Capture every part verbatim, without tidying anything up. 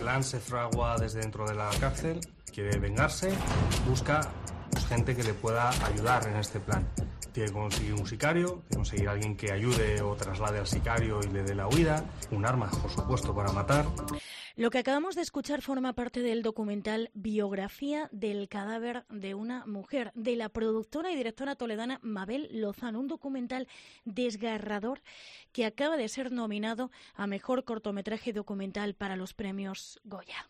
clan se fragua desde dentro de la cárcel, quiere vengarse, busca pues, gente que le pueda ayudar en este plan. Tiene que conseguir un sicario, tiene que conseguir alguien que ayude o traslade al sicario y le dé la huida, un arma, por supuesto, para matar. Lo que acabamos de escuchar forma parte del documental Biografía del cadáver de una mujer, de la productora y directora toledana Mabel Lozano, un documental desgarrador que acaba de ser nominado a Mejor Cortometraje Documental para los premios Goya.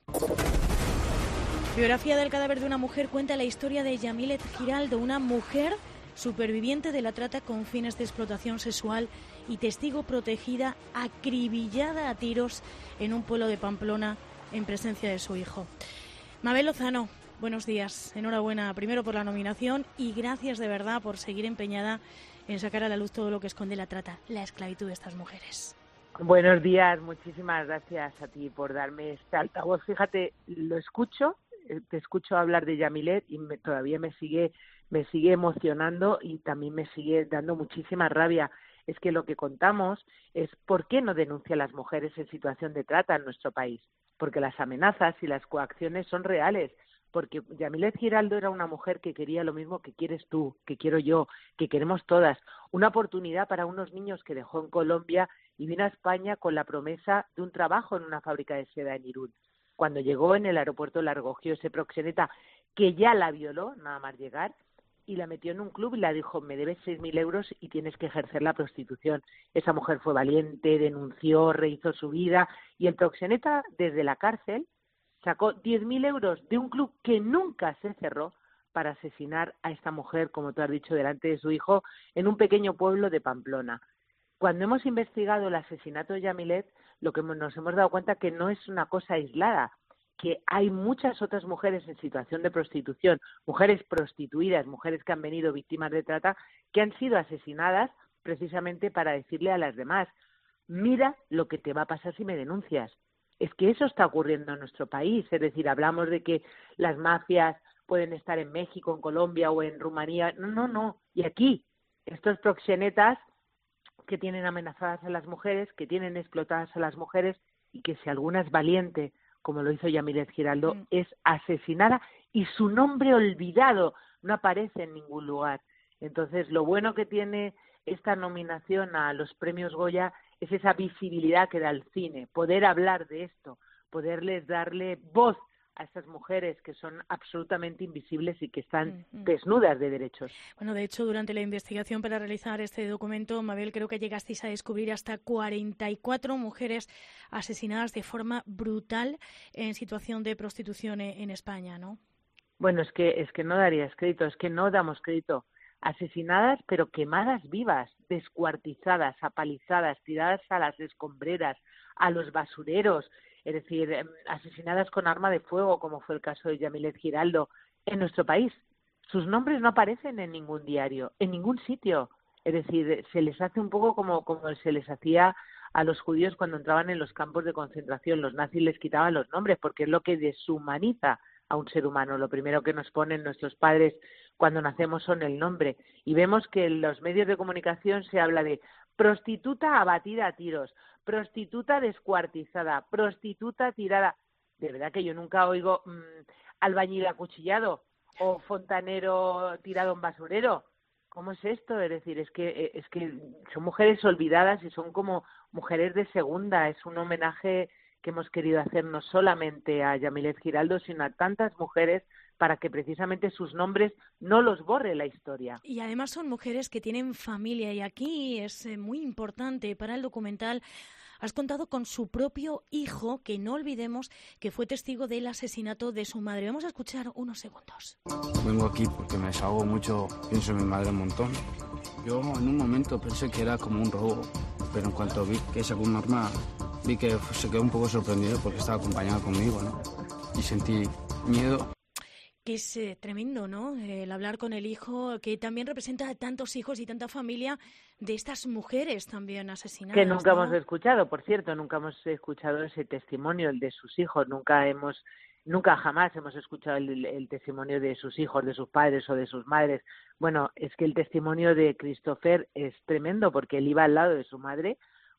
Biografía del cadáver de una mujer cuenta la historia de Yamilet Giraldo, una mujer superviviente de la trata con fines de explotación sexual y testigo protegida, acribillada a tiros en un pueblo de Pamplona en presencia de su hijo. Mabel Lozano, buenos días. Enhorabuena primero por la nominación y gracias de verdad por seguir empeñada en sacar a la luz todo lo que esconde la trata, la esclavitud de estas mujeres. Buenos días, muchísimas gracias a ti por darme este altavoz. Fíjate, lo escucho, te escucho hablar de Yamilet y me, todavía me sigue me sigue emocionando y también me sigue dando muchísima rabia. Es que lo que contamos es por qué no denuncian las mujeres en situación de trata en nuestro país. Porque las amenazas y las coacciones son reales. Porque Yamilet Giraldo era una mujer que quería lo mismo que quieres tú, que quiero yo, que queremos todas. Una oportunidad para unos niños que dejó en Colombia y vino a España con la promesa de un trabajo en una fábrica de seda en Irún. Cuando llegó en el aeropuerto la recogió ese proxeneta que ya la violó, nada más llegar, y la metió en un club y la dijo, me debes seis mil euros y tienes que ejercer la prostitución. Esa mujer fue valiente, denunció, rehizo su vida y el proxeneta desde la cárcel sacó diez mil euros de un club que nunca se cerró para asesinar a esta mujer, como tú has dicho, delante de su hijo, en un pequeño pueblo de Pamplona. Cuando hemos investigado el asesinato de Yamilet, lo que nos hemos dado cuenta que no es una cosa aislada, que hay muchas otras mujeres en situación de prostitución, mujeres prostituidas, mujeres que han venido víctimas de trata, que han sido asesinadas precisamente para decirle a las demás, mira lo que te va a pasar si me denuncias. Es que eso está ocurriendo en nuestro país, es decir, hablamos de que las mafias pueden estar en México, en Colombia o en Rumanía, no, no, no, y aquí, estos proxenetas que tienen amenazadas a las mujeres, que tienen explotadas a las mujeres y que si alguna es valiente, como lo hizo Yamilet Giraldo, mm. es asesinada y su nombre olvidado, no aparece en ningún lugar. Entonces, lo bueno que tiene esta nominación a los premios Goya es esa visibilidad que da el cine, poder hablar de esto, poderles darle voz a estas mujeres que son absolutamente invisibles y que están uh-huh. desnudas de derechos. Bueno, de hecho, durante la investigación para realizar este documento, Mabel, creo que llegasteis a descubrir hasta cuarenta y cuatro mujeres asesinadas de forma brutal en situación de prostitución en España, ¿no? Bueno, es que es que no darías crédito, es que no damos crédito. Asesinadas, pero quemadas vivas, descuartizadas, apalizadas, tiradas a las escombreras, a los basureros, es decir, asesinadas con arma de fuego, como fue el caso de Yamilet Giraldo, en nuestro país. Sus nombres no aparecen en ningún diario, en ningún sitio. Es decir, se les hace un poco como, como se les hacía a los judíos cuando entraban en los campos de concentración. Los nazis les quitaban los nombres porque es lo que deshumaniza a un ser humano. Lo primero que nos ponen nuestros padres cuando nacemos son el nombre. Y vemos que en los medios de comunicación se habla de prostituta abatida a tiros, prostituta descuartizada, prostituta tirada. De verdad que yo nunca oigo mmm, albañil acuchillado o fontanero tirado en basurero. ¿Cómo es esto? Es decir, es que es que son mujeres olvidadas y son como mujeres de segunda. Es un homenaje que hemos querido hacer no solamente a Yamilet Giraldo, sino a tantas mujeres para que precisamente sus nombres no los borre la historia. Y además son mujeres que tienen familia y aquí es muy importante para el documental. Has contado con su propio hijo, que no olvidemos que fue testigo del asesinato de su madre. Vamos a escuchar unos segundos. Vengo aquí porque me desahogo mucho, pienso en mi madre un montón. Yo en un momento pensé que era como un robo, pero en cuanto vi que sacó un arma, vi que se quedó un poco sorprendido porque estaba acompañado conmigo, ¿no? Y sentí miedo. Que es eh, tremendo, ¿no? El hablar con el hijo, que también representa a tantos hijos y tanta familia de estas mujeres también asesinadas. Que nunca ¿no? hemos escuchado, por cierto, nunca hemos escuchado ese testimonio, el de sus hijos, nunca hemos, nunca jamás hemos escuchado el, el testimonio de sus hijos, de sus padres o de sus madres. Bueno, es que el testimonio de Christopher es tremendo porque él iba al lado de su madre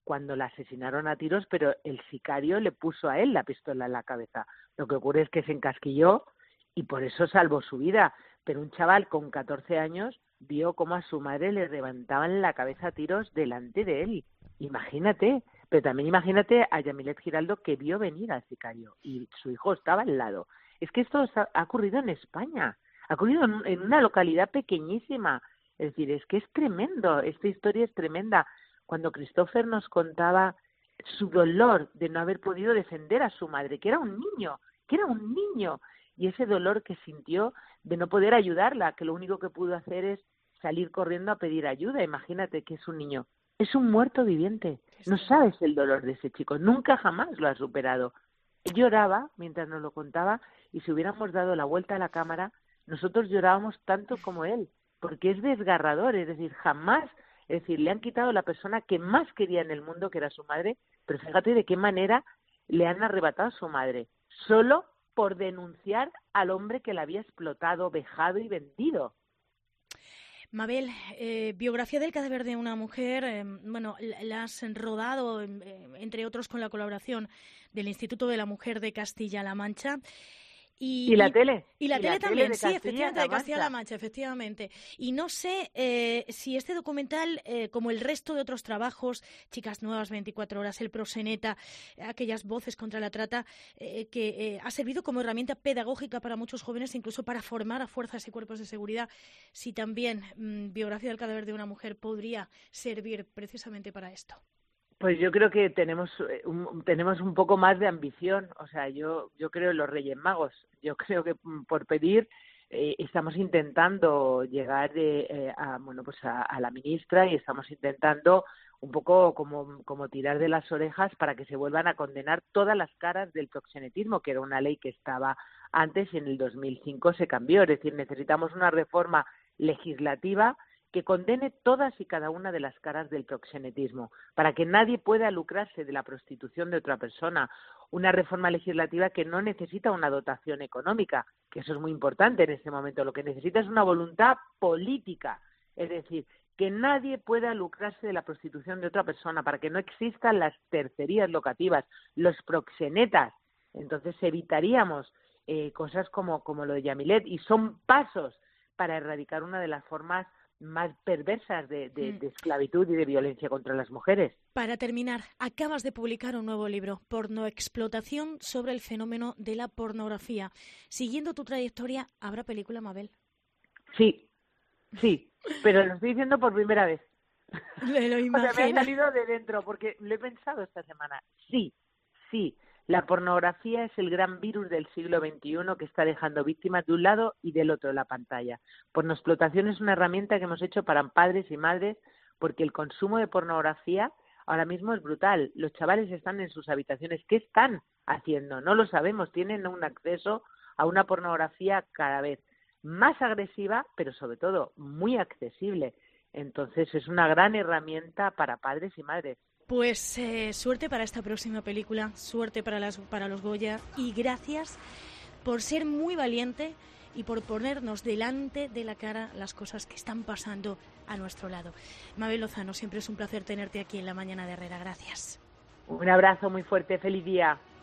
cuando la asesinaron a tiros, pero el sicario le puso a él la pistola en la cabeza. Lo que ocurre es que se encasquilló y por eso salvó su vida. Pero un chaval con catorce años vio cómo a su madre le levantaban la cabeza a tiros delante de él. Imagínate, pero también imagínate a Yamilet Giraldo, que vio venir al sicario y su hijo estaba al lado. Es que esto ha ocurrido en España, ha ocurrido en, en una localidad pequeñísima. Es decir, es que es tremendo, esta historia es tremenda. Cuando Christopher nos contaba su dolor de no haber podido defender a su madre, que era un niño, que era un niño, y ese dolor que sintió de no poder ayudarla, que lo único que pudo hacer es salir corriendo a pedir ayuda. Imagínate que es un niño, es un muerto viviente. No sabes el dolor de ese chico, nunca jamás lo ha superado. Él lloraba mientras nos lo contaba, y si hubiéramos dado la vuelta a la cámara, nosotros llorábamos tanto como él, porque es desgarrador. Es decir, jamás, es decir, le han quitado la persona que más quería en el mundo, que era su madre, pero fíjate de qué manera le han arrebatado a su madre, solo por denunciar al hombre que la había explotado, vejado y vendido. Mabel, eh, biografía del cadáver de una mujer, eh, bueno, la has rodado, eh, entre otros, con la colaboración del Instituto de la Mujer de Castilla-La Mancha. Y, ¿Y la y, tele? Y la ¿Y tele la también, tele sí, efectivamente, de Castilla-La Mancha, Mancha, efectivamente. Y no sé eh, si este documental, eh, como el resto de otros trabajos, Chicas Nuevas, veinticuatro horas, El Proxeneta, aquellas voces contra la trata, eh, que eh, ha servido como herramienta pedagógica para muchos jóvenes, incluso para formar a fuerzas y cuerpos de seguridad, si también mmm, biografía del cadáver de una mujer podría servir precisamente para esto. Pues yo creo que tenemos un, tenemos un poco más de ambición. O sea, yo yo creo en los Reyes Magos. Yo creo que por pedir eh, estamos intentando llegar eh, eh, a bueno pues a, a la ministra, y estamos intentando un poco como como tirar de las orejas para que se vuelvan a condenar todas las caras del proxenetismo, que era una ley que estaba antes y en el dos mil cinco se cambió. Es decir, necesitamos una reforma legislativa que condene todas y cada una de las caras del proxenetismo, para que nadie pueda lucrarse de la prostitución de otra persona. Una reforma legislativa que no necesita una dotación económica, que eso es muy importante en este momento. Lo que necesita es una voluntad política, es decir, que nadie pueda lucrarse de la prostitución de otra persona, para que no existan las tercerías locativas, los proxenetas. Entonces evitaríamos eh, cosas como, como lo de Yamilet, y son pasos para erradicar una de las formas más perversas de, de, de esclavitud y de violencia contra las mujeres. Para terminar, acabas de publicar un nuevo libro, Pornoexplotación, sobre el fenómeno de la pornografía. Siguiendo tu trayectoria, ¿habrá película, Mabel? Sí, sí, pero lo estoy diciendo por primera vez. Me lo imagino. O sea, me ha salido de dentro, porque lo he pensado esta semana. Sí, sí. La pornografía es el gran virus del siglo veintiuno que está dejando víctimas de un lado y del otro de la pantalla. Pornoexplotación es una herramienta que hemos hecho para padres y madres, porque el consumo de pornografía ahora mismo es brutal. Los chavales están en sus habitaciones. ¿Qué están haciendo? No lo sabemos. Tienen un acceso a una pornografía cada vez más agresiva, pero sobre todo muy accesible. Entonces es una gran herramienta para padres y madres. Pues eh, suerte para esta próxima película, suerte para, las, para los Goya, y gracias por ser muy valiente y por ponernos delante de la cara las cosas que están pasando a nuestro lado. Mabel Lozano, siempre es un placer tenerte aquí en La Mañana de Herrera. Gracias. Un abrazo muy fuerte, feliz día.